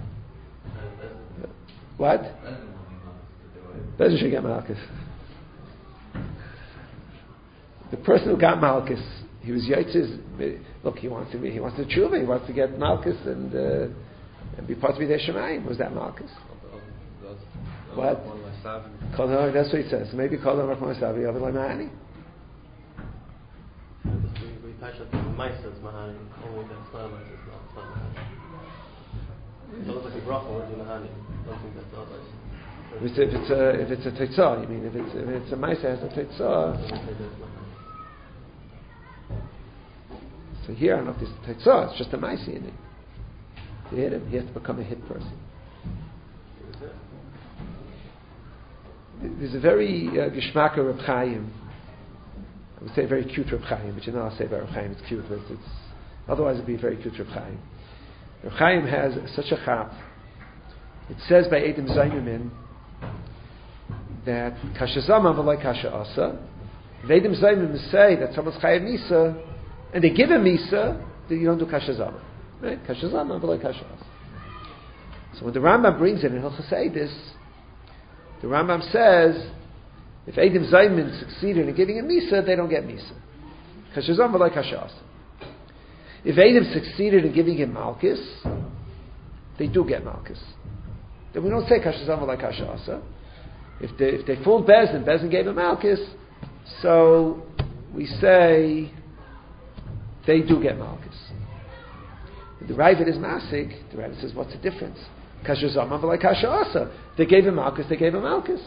What? Bezdin should get Malkus. The person who got Malkus, he was yoyt. Look, he wants to tshuva, he wants to get Malkus and be part of the Shemayim. Was that Malkus? What? That's what he says. Maybe Kol HaRach Mo'asavi Yavid L'Mahani. We touch up the Maisas Mahani, only that's not Maisas, not Mahani. It looks like a bracha or Mahani. I don't think that's all Maisas. If it's a Teitzah, you mean if it's a Maisa has a Teitzah. So here I don't know if there's a Teitzah, it's just a Maisa in it. You hit him, he has to become a hit person. There's a very Geshmaka Reb Chaim. I would say very cute Reb Chaim, but I'll say about Reb Chaim it's cute, but otherwise it'd be a very cute Reb Chaim. Reb Chaim has such a chap. It says by Eidim Zaymimin that Kasha Zama v'lai Kasha Asa. If Eidim Zaymimin say that someone's Chayav Misa, and they give him Misa, then you don't do Kasha Zama. Right? Kasha Zama v'lai Kasha Asa. So when the Rambam brings it in Hilchos Eidus, the Rambam says, if Eidim Zaymin succeeded in giving him Misa, they don't get Misa. Kasha Zama v'lai Kasha Asa. If Eidim succeeded in giving him Malkus, they do get Malkus. Then we don't say Kasha Zama v'lai Kasha Asa. If they fooled Bezdin gave him Malkus, so we say they do get Malkus. The Ravid is Masig. The Ravid says, what's the difference? Kasha Zama v'lai Kasha Asa. They gave him Malkus, they gave him Malkus.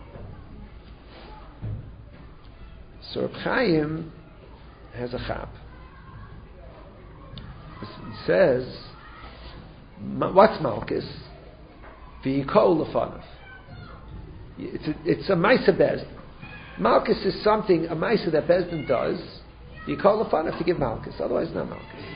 So Reb Chaim has a chap. He says, what's Malkus? V'yikol l'fanav. It's a Maisa Bezdin. Malkus is something, a Maisa that Bezdin does. V'yikol l'fanav to give Malkus. Otherwise, not Malkus.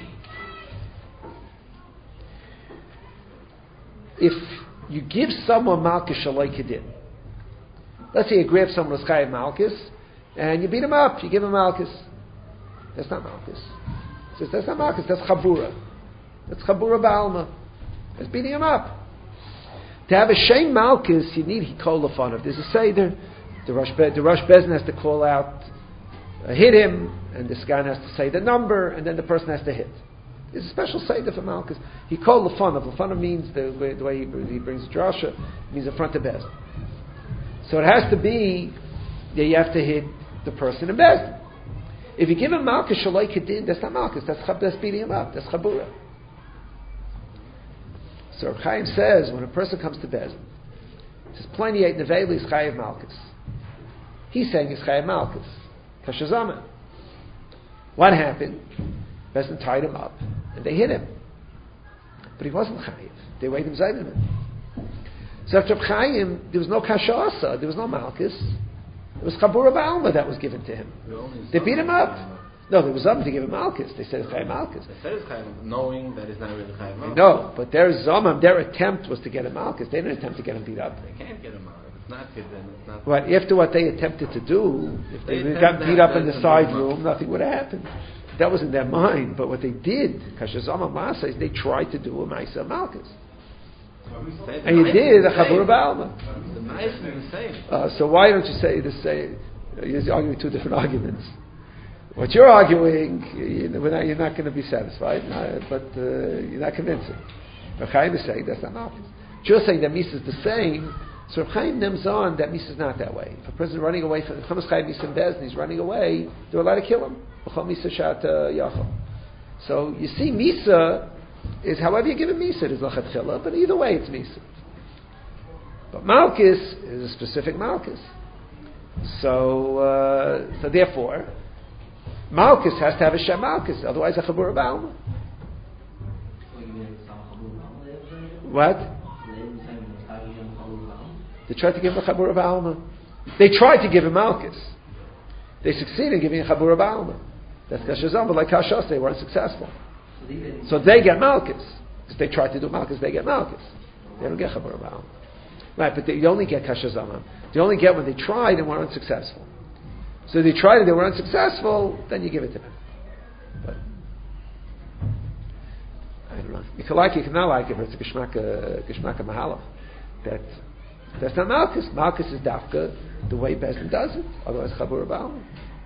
If you give someone Malkus Shalai Kedin, let's say you grab someone who's Chayav Malkus, and you beat him up, you give him Malkus. That's not Malkus. He says, that's not Malkus, that's Chabura. That's Chabura Ba'alma. That's beating him up. To have a Shem Malchus, you need Hikol Lefanov. There's a Seder. The Rosh Bezin has to call out, hit him, and the Sgan has to say the number, and then the person has to hit. There's a special Seder for Malchus. Hikol Lefanov. Lefanov means the way he brings drasha, means in front of Bezin. So it has to be that you have to hit the person in Bezin. If you give him Malchus Shaloi Kedin, that's not Malchus. That's beating him up. That's Chabura. So Reb Chaim says, when a person comes to Bezin, he says, Pliny ate Neveli is Chayiv Malchus. He's saying it's Chayiv Malchus. Kashazaman. What happened? Bezin tied him up, and they hit him. But he wasn't Chayiv. They weighed him Zaydim. So after Reb Chaim, there was no Kashasa, there was no Malchus. It was Chabura Ba'alma that was given to him. They beat him up. No, there was something to give him Malchus. They said it's Chayiv Malchus. They said it's Chayiv, knowing that it's not really Chayiv Malchus. No, but their Zomam, their attempt was to get him Malchus. They didn't attempt to get him beat up. They can't get him out. If it's not good, then it's not. But after what they attempted to do, if they got beat up in the side room, nothing would have happened. That was in their mind. But what they did, Kashazama Masa, is they tried to do a Maisa Malchus. And you did a Chabura Ba'alma. The knife is the same. So why don't you say the same? You're arguing two different arguments. What you're arguing, you're not going to be satisfied, but you're not convincing. Reb Chaim is saying that's not Malchus. You're saying that Misa is the same, so Reb Chaim names on that Misa is not that way. If a person is running away from Chamas Chaim Misa and Bezdin, he's running away, they're allowed to kill him. So you see, Misa is however you give it Misa, it is Lachat Chila, but either way it's Misa. But Malchus is a specific Malchus. So therefore, Malchus has to have a Shem Malchus, otherwise a Chabura Ba'alma. What? They tried to give him a Chabura Ba'alma. They tried to give him Malchus. They succeeded in giving a Chabura Ba'alma. That's Kashazam, but like Kashas, they weren't successful. So they get Malchus. Because they tried to do Malchus, they get Malchus. They don't get Chabura Ba'alma. Right, but you only get Kashazam. They only get when they tried and were unsuccessful. So they tried and they were unsuccessful, then you give it to them. But I don't know. You can like it, you cannot like it, but it's a Geshmaka Mahalach. That's not Malchus. Malchus is Dafka, the way Bezdin does it. Otherwise, Chabura Ba'alma.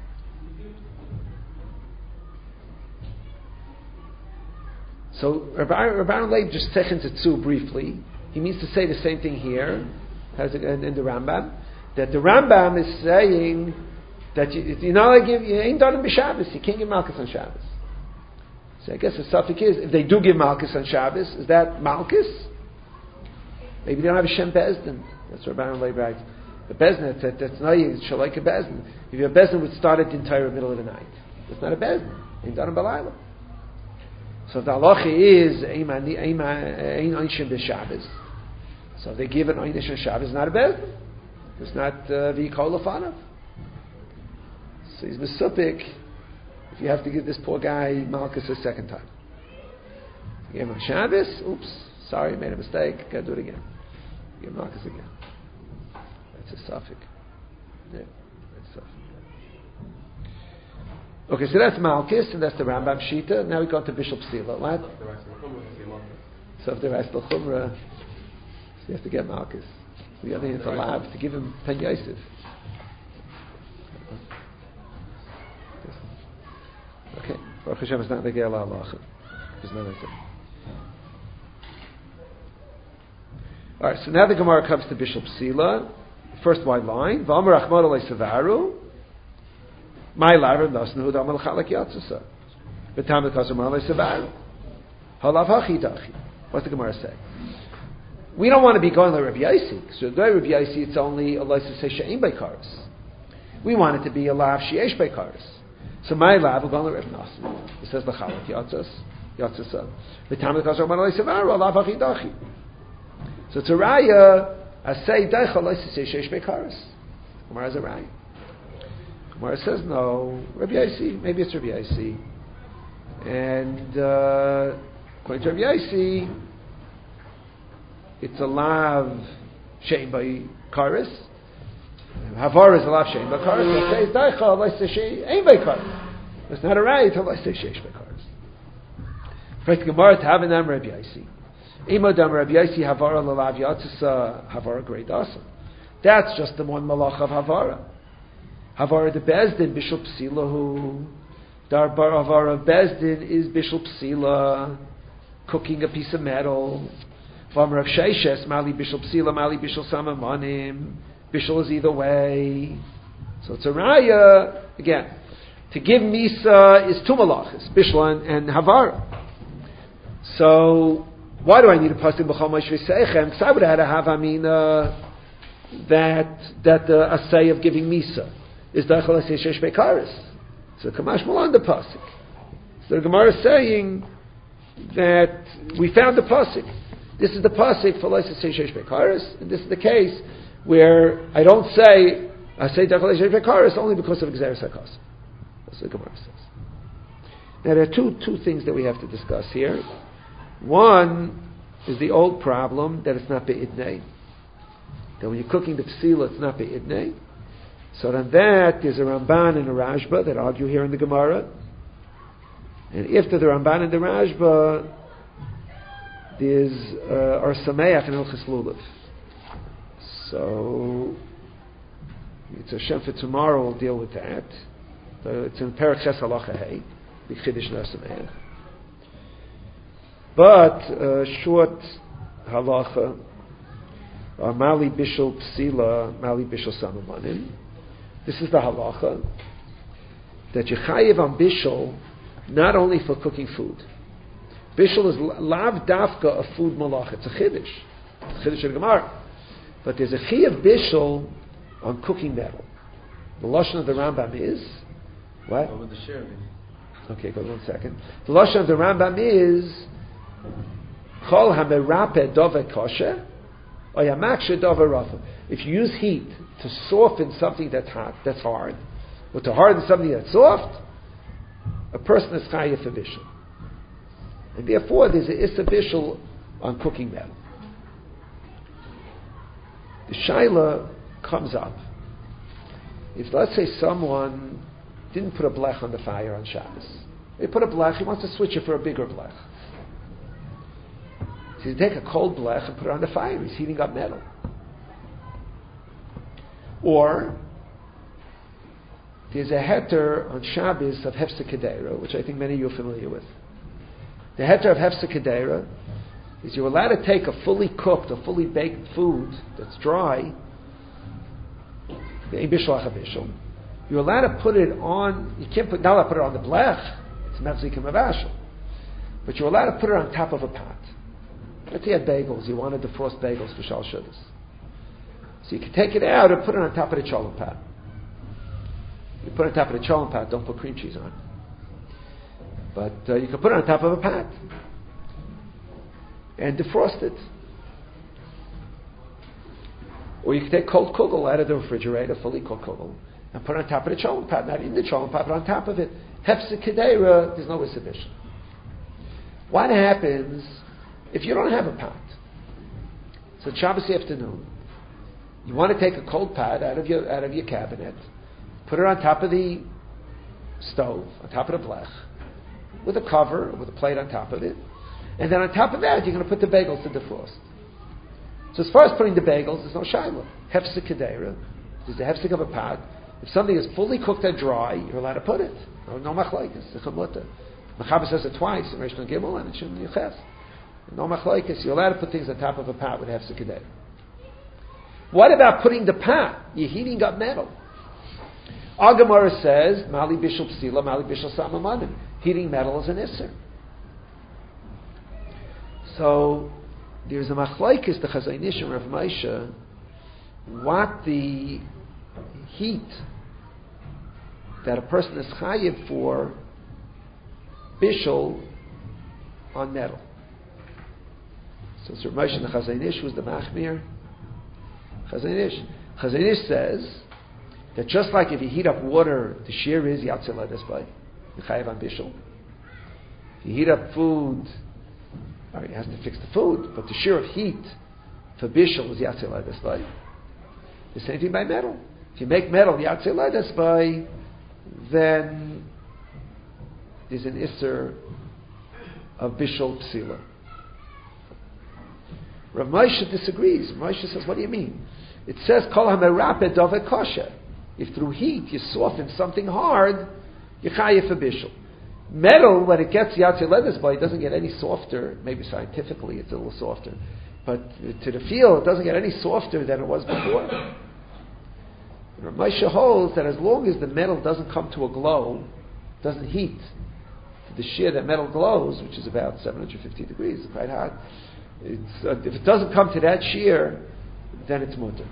So Rabban Leib just techen tzu briefly. He means to say the same thing here, as in the Rambam, that the Rambam is saying that you're not allowed to give, you ain't done it b'Shabbos, you can't give Malchus on Shabbos. So I guess the suffix is, if they do give Malchus on Shabbos, is that Malchus? Maybe they don't have a Shem Bezdin. That's what Rabban Leib writes. The Bezdin, that's not you, it's Shalaika Bezdin. If your Bezdin would start at the entire middle of the night, it's not a Bezdin. Ain't done it b'Layla. So the halacha is ein oinshim b'Shabbos. So if they give an oinish on Shabbos, it's not a bezdin. It's not v'yikol lefanav. So he's mesupik if you have to give this poor guy Malchus a second time. You give him on Shabbos, oops, sorry, made a mistake, gotta do it again. Give him Malchus again. That's a suffix. Yeah, that's a suffix. Okay, so that's Malchus, and that's the Rambam Shita. Now we go to Bishul Psila. What? So if the rest of the Chumrah, so you have to get Malchus. The other hand, it's allowed to give him Pen Yosef. Okay, Baruch Hashem is not the Ge'el HaLacha. There's no answer. Alright, so now the Gemara comes to Bishul Psila. First white line. V'amar Achmad Alei Savaru. My laver nasnu damal chalak yatzasa. V'tam l'kasumar le'sevar. Halav hachidachi. What's the Gemara say? We don't want to be going like Rabbi Yossi. So going Rabbi Yossi, it's only a license to say she'im beikaris. We want it to be a lav she'esh beikaris. So my lav, we're going like Rabbi Nasnu. It says l'chalak yatzasa. V'tam l'kasumar le'sevar. Halav hachidachi. So it's a raya. I say deicha license to say she'esh beikaris. Gemara is a raya. Where it says no, Rabbi Yossi, maybe it's Rabbi Yossi. And according to Rabbi Yossi, it's a lav shein by karis. Havar is a lav shein by karis. It says daicha let's say shein by karis. It's not a right. Let's say shein by karis. First Gemara to have an Rabbi Yossi. Imodam Rabbi Yossi Havara Lalav Yatzisa Havara Greidasa. That's just the one malach of Havara. Havara de Bezdin Bishul Psilahu. Darbar Havara Bezdin is Bishul Psila, cooking a piece of metal. From Rav Sheishes Mali Bishul Psila, Mali Bishul Samamanim. Bishul is either way. So it's a raya again. To give Misa is two malachas, Bishul and Havara. So why do I need a pasuk b'chol Moshe Seichem? Because I would have had a Havamina that the assay of giving Misa is Dachal Asay Shesh Bekaris. So Kamash Malan the pasuk. So the Gemara is saying that we found the pasuk. This is the pasuk for Asay Shesh Bekaris, and this is the case where I don't say Asay Dachal Asay Shesh Bekaris only because of Gzeres HaKos. That's what the Gemara says. Now there are two things that we have to discuss here. One is the old problem that it's not be'idnei. That when you're cooking the psila, it's not be'idnei. So on that, there's a Ramban and a Rashba that argue here in the Gemara. And after the Ramban and the Rashba, there's Or Sameach and Hilchos Lulav. So it's a Shem for tomorrow. We'll deal with that. It's in Perek Ches Halacha Hey, the Chiddush and Or Sameach. But short halacha, Mali Bishul Psila, Mali Bishul Samamanim. This is the halacha that you chayiv on Bishul not only for cooking food. Bishul is lav dafka of food malach. It's a chiddush. It's a chiddush of Gemara. But there's a chayiv Bishul on cooking metal. The lashon of the Rambam is what? What would the share be? Okay, go 1 second. The lashon of the Rambam is Chol hamerape dove kosher, or yamakshe dove rafa. If you use heat to soften something that's hot, that's hard, or to harden something that's soft, a person is chayav for bishul. And therefore, there's an issa bishul on cooking metal. The shaila comes up. If, let's say, someone didn't put a blech on the fire on Shabbos, they put a blech, he wants to switch it for a bigger blech. So you take a cold blech and put it on the fire. He's heating up metal. Or there's a heter on Shabbos of Hefsek Kedera, which I think many of you are familiar with. The heter of Hefsek Kedera is you're allowed to take a fully cooked or fully baked food that's dry, you're allowed to put it on, not allowed to put it on the blech, it's mevzik and mavashel, but you're allowed to put it on top of a pot. Let's say you had bagels, you wanted to defrost bagels for Shal Shudas. So you can take it out and put it on top of the cholent pot. You put it on top of the cholent pot, don't put cream cheese on. But you can put it on top of a pot and defrost it. Or you can take cold kugel out of the refrigerator, fully cooked kugel, and put it on top of the cholent pot, not in the cholent pot, but on top of it. Hefsek Kedera, there's no exhibition. What happens if you don't have a pot? So Shabbos afternoon, you want to take a cold pot out of your cabinet, put it on top of the stove, on top of the blech, with a cover, with a plate on top of it, and then on top of that, you're going to put the bagels to defrost. So as far as putting the bagels, there's no shaila. Hefsek Kedera, there's the hefsek of a pot. If something is fully cooked and dry, you're allowed to put it. No machlokes, the chamluta. Mechaber says it twice in Reish Gimel and in Shimon Yiches. No machlokes, you're allowed to put things on top of a pot with hefsek Kedera. What about putting the pot? You're heating up metal. Our Gemara says, Mali Bishul Psila, Mali Bishul Samamanim. Heating metal is an isser. So, there's a machlokes, the Chazon Ish and Rav Moshe, what the heat that a person is chayiv for bishul on metal. So Rav Moshe and the Chazon Ish was the machmir. Chazon Ish says that just like if you heat up water, the shear is yatzeh ladesbay, you chayiv on bishul. If you heat up food, he has to fix the food, but the shear of heat for bishul is yatzeh ladesbay. The same thing by metal. If you make metal yatzeh ladesbay, then there's an isser of bishul psila. Rav Moshe disagrees. Rav Moshe says, what do you mean? It says, Kol ha-merapeh doveh kosher. If through heat you soften something hard, you're chayiv for bishul. Metal, when it gets Yatzir Ledes by, it doesn't get any softer. Maybe scientifically it's a little softer. But to the feel, it doesn't get any softer than it was before. Rav Moshe holds that as long as the metal doesn't come to a glow, doesn't heat to the shear that metal glows, which is about 750 degrees, it's quite hot. If it doesn't come to that shear, then it's mutter.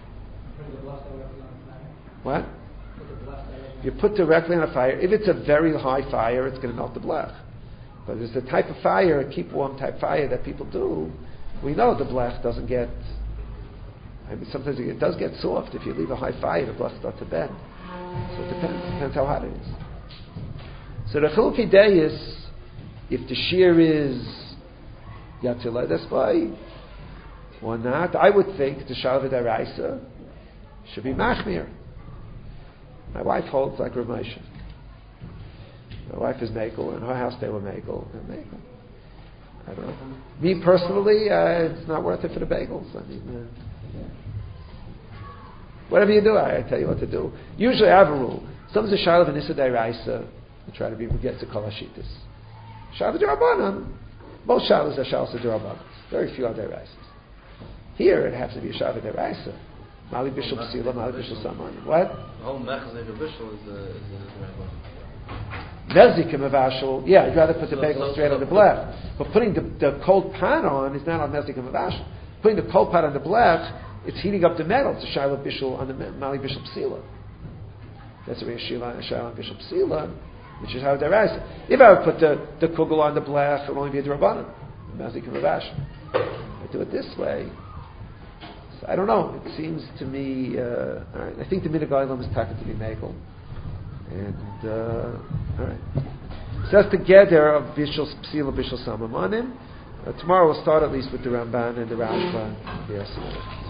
What? You put directly on a fire. If it's a very high fire, it's going to melt the blech. But if it's the type of fire, a keep warm type fire that people do, we know the blech doesn't get. I mean, sometimes it does get soft. If you leave a high fire, the blech starts to bend. So it depends how hot it is. So the chilukei day is, if the shear is Yatzir Ledes by or not, I would think the Shalva Daraisa should be machmir. My wife holds like Rav Moshe. My wife is Mekel. In her house they were Mekel. I don't know. Me personally, it's not worth it for the bagels. I mean, whatever you do, I tell you what to do. Usually I have a rule. Sometimes a Shalva of Nisa Daraisa, I try to be get to Kol HaShittis. Shalva D'Rabbanan, most Shalvas are Shalvas D'Rabbanan. Very few are Daraisas. Here it has to be a Shalva Daraisa. Mali Bishul Psila, Mali Bishul Saman. What? The whole mechazek of Bishul is the Nezik Mavashal, yeah, I'd rather put the bagel straight on the blech. But putting the cold pan on is not on Nezik Mavashal. Putting the cold pan on the blech, it's heating up the metal. It's a Shiloh Bishul on the Mali Bishul Psila. That's a Shiloh on Bishul Psila, which is how they're asked. If I would put the kugel on the blech, it would only be a D'Rabbanan. Nezik Mavashal. I do it this way. I don't know. It seems to me. I think the Minig Olam is taken to be Mekel, and all right. So that's the gather of Bishul Psila Bishul Samamanim. Tomorrow we'll start at least with the Ramban and the Rashba. Yes.